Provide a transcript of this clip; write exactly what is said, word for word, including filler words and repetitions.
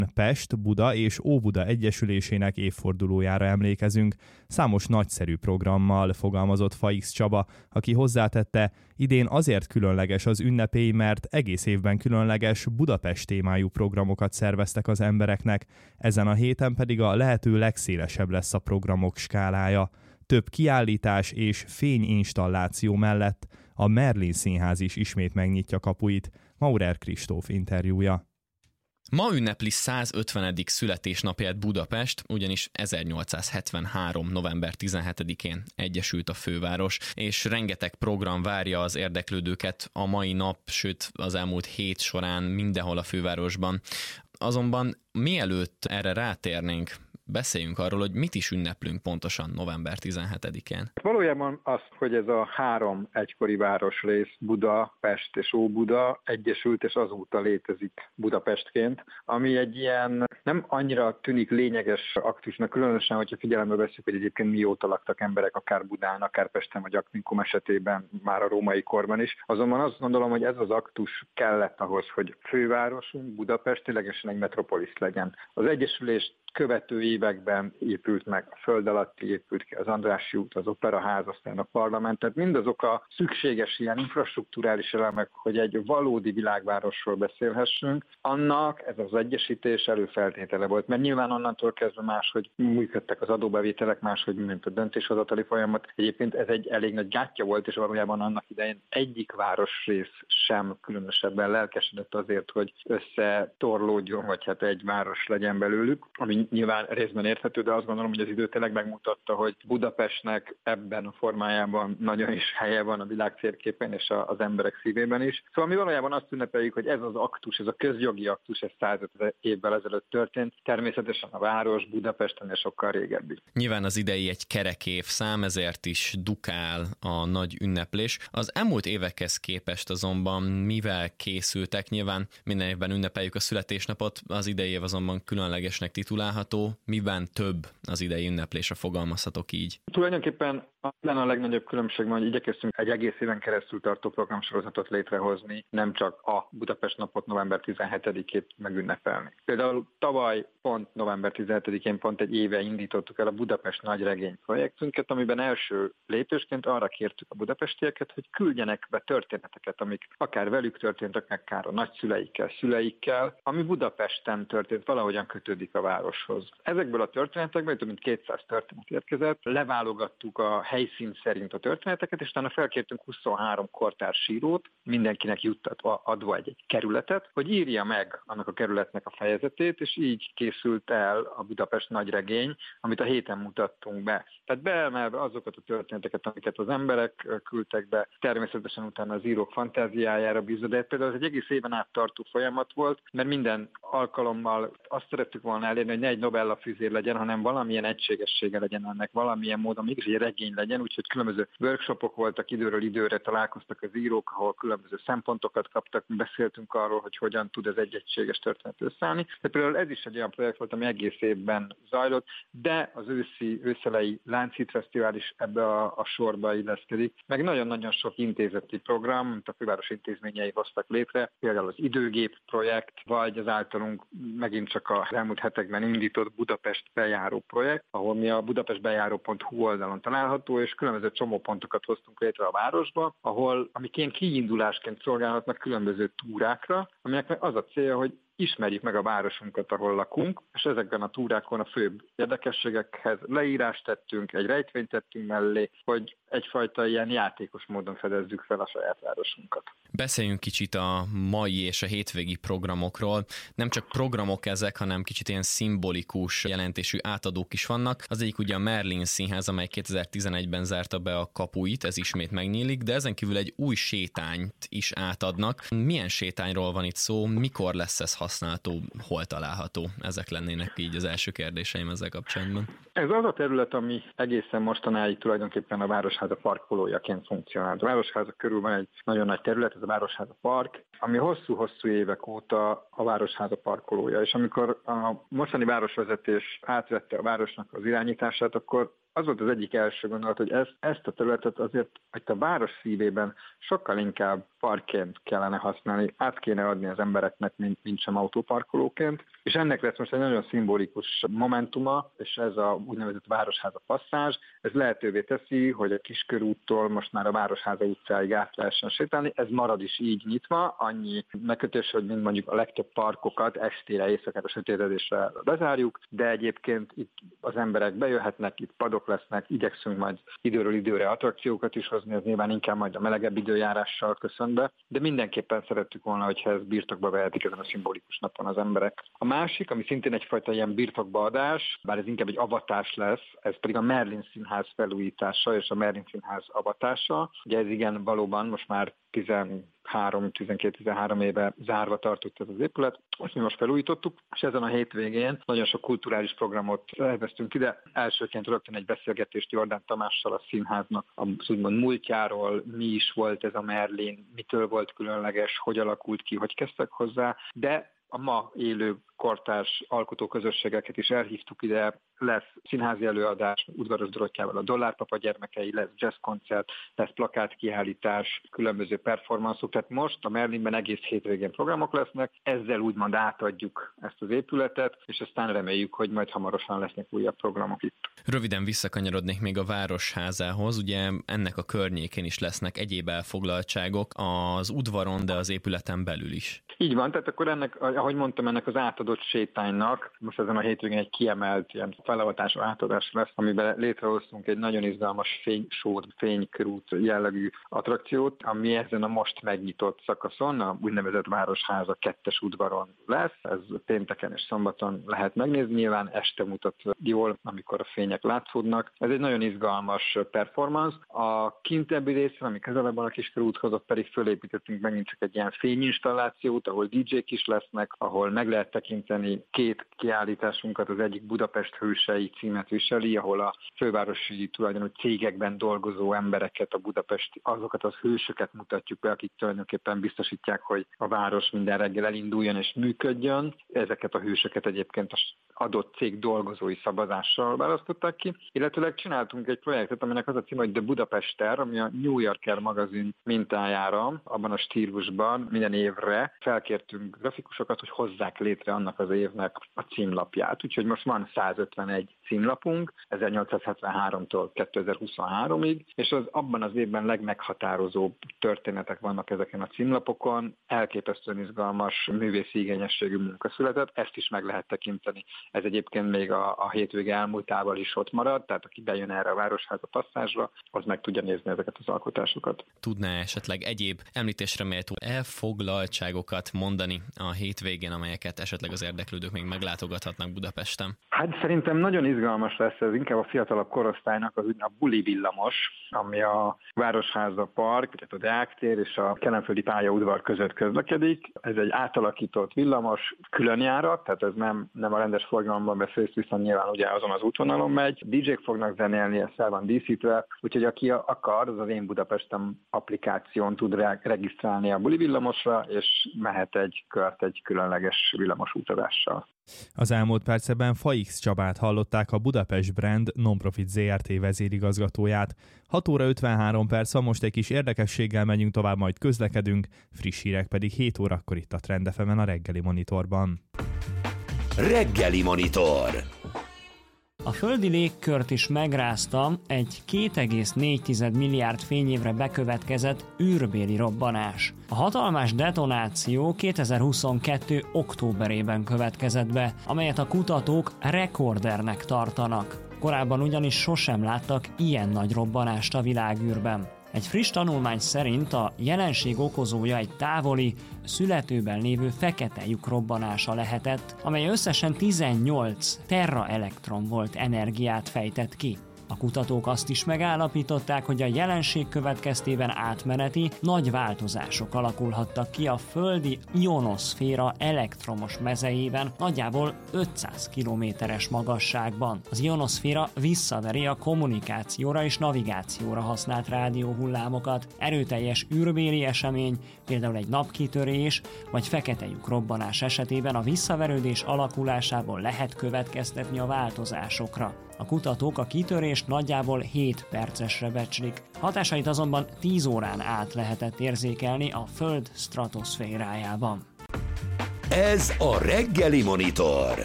Pest, Buda és Óbuda egyesülésének évfordulójára emlékezünk. Számos nagyszerű programmal fogalmazott Faix Csaba, aki hozzátette, idén azért különleges az ünnepély, mert egész évben különleges Budapest témájú programokat szerveztek az embereknek, ezen a héten pedig a lehető legszélesebb lesz a programok skálája. Több kiállítás és fényinstalláció mellett a Merlin Színház is ismét megnyitja kapuit. Maurer Kristóf interjúja. Ma ünnepli százötvenedik születésnapját Budapest, ugyanis ezernyolcszázhetvenhárom. november tizenhetedikén egyesült a főváros, és rengeteg program várja az érdeklődőket a mai nap, sőt az elmúlt hét során mindenhol a fővárosban. Azonban mielőtt erre rátérnénk, beszéljünk arról, hogy mit is ünneplünk pontosan november tizenhetedikén. Valójában az, hogy ez a három egykori városrész, Buda, Pest és Óbuda egyesült, és azóta létezik Budapestként, ami egy ilyen nem annyira tűnik lényeges aktusnak, különösen, hogyha figyelembe vesszük, hogy egyébként mióta laktak emberek, akár Budán, akár Pesten vagy Akvinkum esetében, már a római korban is. Azonban azt gondolom, hogy ez az aktus kellett ahhoz, hogy fővárosunk Budapest ténylegesen egy metropolis legyen. Az egyesülés követő években épült meg, a föld alatti épült ki az Andrássy út, az Operaház, aztán a parlament, tehát mindazok a szükséges ilyen infrastrukturális elemek, hogy egy valódi világvárosról beszélhessünk, annak ez az egyesítés előfeltétele volt, mert nyilván onnantól kezdve máshogy működtek az adóbevételek, máshogy mint a döntéshozatali folyamat. Egyébként ez egy elég nagy gátja volt, és valójában annak idején egyik városrész sem különösebben lelkesedett azért, hogy összetorlódjon, vagy hát egy város legyen belőlük, ami nyilván részben érthető, de azt gondolom, hogy az idő tényleg megmutatta, hogy Budapestnek ebben a formájában nagyon is helye van a világ térképen és az emberek szívében is. Szóval mi valójában azt ünnepeljük, hogy ez az aktus, ez a közjogi aktus, ez százötven évvel ezelőtt történt. Természetesen a város Budapesten és sokkal régebbi. Nyilván az idei egy kerek évszám, ezért is dukál a nagy ünneplés. Az elmúlt évekhez képest azonban mivel készültek? Nyilván minden évben ünnepeljük a születésnapot, az idei év azonban különlegesnek titulál. Miben több az idei ünneplésre, fogalmazhatok így? Tulajdonképpen lenne a legnagyobb különbség, hogy igyekeztünk egy egész éven keresztül tartó programsorozatot létrehozni, nem csak a Budapest napot november tizenhetedikét megünnepelni. Például tavaly pont november tizenhetedikén pont egy éve indítottuk el a Budapest nagy regény projektünket, amiben első lépésként arra kértük a budapestieket, hogy küldjenek be történeteket, amik akár velük történtek, akár a nagyszüleikkel, szüleikkel, ami Budapesten történt, valahogyan kötődik a városhoz. Ezekből a történetekből több mint kétszáz történet érkezett, leválogattuk a helyszín szerint a történeteket, és utána felkértünk huszonhárom kortárs írót, mindenkinek juttatva adva egy-egy kerületet, hogy írja meg annak a kerületnek a fejezetét, és így készült el a Budapest nagy regény, amit a héten mutattunk be. Tehát beemelve azokat a történeteket, amiket az emberek küldtek be, természetesen utána az írók fantáziájára bízva, de például ez egy egész éven át tartó folyamat volt, mert minden alkalommal azt szerettük volna elérni, hogy ne egy novella füzér legyen, hanem valamilyen egységessége legyen ennek, valamilyen módon mégis egy regény legyen, úgyhogy különböző workshopok voltak, időről időre találkoztak az írók, ahol különböző szempontokat kaptak, beszéltünk arról, hogy hogyan tud ez egy egységes történet összeállni. De például ez is egy olyan projekt volt, ami egész évben zajlott, de az őszi, őszelei Lánchíd Fesztivál is ebbe a, a sorba illeszkedik, meg nagyon-nagyon sok intézeti program, mint a főváros intézményei hoztak létre, például az időgép projekt, vagy az általunk megint csak az elmúlt hetekben indított Budapest bejáró projekt, ahol mi a budapestbejáró pont hu oldalon található, és különböző csomópontokat hoztunk létre a városba, ahol amik ilyen kiindulásként szolgálhatnak különböző túrákra, aminek az a célja, hogy ismerjük meg a városunkat, ahol lakunk, és ezekben a túrákon a főbb érdekességekhez leírást tettünk, egy rejtvényt tettünk mellé, hogy egyfajta ilyen játékos módon fedezzük fel a saját városunkat. Beszéljünk kicsit a mai és a hétvégi programokról. Nem csak programok ezek, hanem kicsit ilyen szimbolikus jelentésű átadók is vannak. Az egyik ugye a Merlin Színház, amely kétezer-tizenegyben zárta be a kapuit, ez ismét megnyílik, de ezen kívül egy új sétányt is átadnak. Milyen sétányról van itt szó, mikor lesz ez használható, hol található? Ezek lennének így az első kérdéseim ezzel kapcsolatban. Ez az a terület, ami egészen mostanáig tulajdonképpen a Városháza parkolójaként funkcionál. A Városháza körül van egy nagyon nagy terület, ez a Városháza Park, ami hosszú-hosszú évek óta a Városháza parkolója. És amikor a mostani városvezetés átvette a városnak az irányítását, akkor az volt az egyik első gondolat, hogy ezt, ezt a területet azért itt a város szívében sokkal inkább parkként kellene használni, át kéne adni az embereknek, mint, mint sem autóparkolóként. És ennek lesz most egy nagyon szimbolikus momentuma, és ez a úgynevezett Városháza passzázs, ez lehetővé teszi, hogy a Kiskörúttól most már a Városháza utcáig át lehessen sétálni. Ez marad is így nyitva, annyi megkötés, hogy mint mondjuk a legtöbb parkokat estére, éjszakára sötétedésre bezárjuk, de egyébként itt az emberek bejöhetnek, itt padok lesznek, igyekszünk majd időről időre attrakciókat is hozni, ez nyilván inkább majd a melegebb időjárással köszön be, de mindenképpen szerettük volna, hogyha ez birtokba vehetik ezen a szimbolikus napon az emberek. A másik, ami szintén egyfajta ilyen birtokba adás, bár ez inkább egy avatás lesz, ez pedig a Merlin Színház felújítása és a Merlin Színház avatása. Ugye ez igen, valóban most már tizenhárom, tizenkét, tizenhárom éve zárva tartott ez az épület. Most mi most felújítottuk, és ezen a hétvégén nagyon sok kulturális programot elvesztünk ide. Elsőként rögtön egy beszélgetést Jordán Tamással, a színháznak az úgymond múltjáról, mi is volt ez a Merlin, mitől volt különleges, hogy alakult ki, hogy kezdtek hozzá, de a ma élő kortárs alkotóközösségeket is elhívtuk ide, lesz színházi előadás Udvaros Dorottyával, a Dollárpapa gyermekei, lesz jazzkoncert, lesz plakátkiállítás, különböző performanszok, tehát most a Merlinben egész hétvégén programok lesznek, ezzel úgymond átadjuk ezt az épületet, és aztán reméljük, hogy majd hamarosan lesznek újabb programok itt. Röviden visszakanyarodnék még a Városházához, ugye ennek a környékén is lesznek egyéb elfoglaltságok az udvaron, de az épületen belül is. Így van, tehát akkor ennek, ahogy mondtam, ennek az átadott sétánynak most ezen a hétvégén egy kiemelt ilyen felavatás, átadás lesz, amiben létrehoztunk egy nagyon izgalmas fénysót, fénykörút jellegű attrakciót, ami ezen a most megnyitott szakaszon, a úgynevezett Városháza kettes udvaron lesz. Ez pénteken és szombaton lehet megnézni, nyilván este mutat jól, amikor a fények látszódnak. Ez egy nagyon izgalmas performance. A kintebbi részre, ami közelebb van a Kiskörúthoz, ott pedig fölépítettünk megint csak egy ilyen fényinstallációt, ahol dé jék is lesznek, ahol meg lehet tekinteni két kiállításunkat, az egyik Budapest hősei címet viseli, ahol a fővárosi tulajdonú cégekben dolgozó embereket, a budapesti, azokat az hősöket mutatjuk be, akik tulajdonképpen biztosítják, hogy a város minden reggel elinduljon és működjön. Ezeket a hősöket egyébként az adott cég dolgozói szavazással választották ki, illetőleg csináltunk egy projektet, aminek az a cím, hogy The Budapester, ami a New Yorker magazin mintájára, abban a stílusban minden évre felkértünk grafikusokat, hogy hozzák létre annak az évnek a címlapját. Úgyhogy most van százötvenegy címlapunk, ezernyolcszázhetvenháromtól kétezer-huszonháromig, és az abban az évben legmeghatározóbb történetek vannak ezeken a címlapokon. Elképesztően izgalmas művészi igényességű munka született, ezt is meg lehet tekinteni. Ez egyébként még a, a hétvége elmúltával is ott marad, tehát aki bejön erre a Városháza passzázsra, az meg tudja nézni ezeket az alkotásokat. Tudná esetleg egyéb említésre méltó elfoglaltságokat mondani a hétvégén, amelyeket esetleg az érdeklődők még meglátogathatnak Budapesten? Hát szerintem nagyon izgalmas lesz ez, inkább a fiatalabb korosztálynak az a buli villamos, ami a Városháza Park, tehát a Deák tér és a Kelenföldi pályaudvar között közlekedik. Ez egy átalakított villamos, különjárat, tehát ez nem, nem a rendes forgalomban beszélsz, viszont nyilván ugye azon az útvonalon megy. dé jék fognak zenélni, ez fel van díszítve, úgyhogy aki akar, az az Én Budapestem applikáción tud regisztrálni a buli villamosra, és mehet egy kört egy különleges villamos utazással. Az elmúlt percekben Faix Csabát hallották, a Budapest Brand Nonprofit zé er té vezérigazgatóját. hat óra ötvenhárom perc van, most egy kis érdekességgel megyünk tovább, majd közlekedünk, friss hírek pedig hét órakor itt a Trend ef emen a Reggeli Monitorban. Reggeli Monitor. A földi légkört is megrázta egy két egész négy milliárd fényévre bekövetkezett űrbéli robbanás. A hatalmas detonáció kétezer-huszonkettő októberében következett be, amelyet a kutatók rekordernek tartanak. Korábban ugyanis sosem láttak ilyen nagy robbanást a világűrben. Egy friss tanulmány szerint a jelenség okozója egy távoli, születőben lévő fekete lyuk robbanása lehetett, amely összesen tizennyolc teraelektron volt energiát fejtett ki. A kutatók azt is megállapították, hogy a jelenség következtében átmeneti, nagy változások alakulhattak ki a földi ionoszféra elektromos mezejében, nagyjából ötszáz kilométeres magasságban. Az ionoszféra visszaveri a kommunikációra és navigációra használt rádióhullámokat. Erőteljes űrbéli esemény, például egy napkitörés vagy fekete lyuk robbanás esetében a visszaverődés alakulásából lehet következtetni a változásokra. A kutatók a kitörés repülést nagyjából hét percesre becslik. Hatásait azonban tíz órán át lehetett érzékelni a Föld stratoszférájában. Ez a Reggeli Monitor.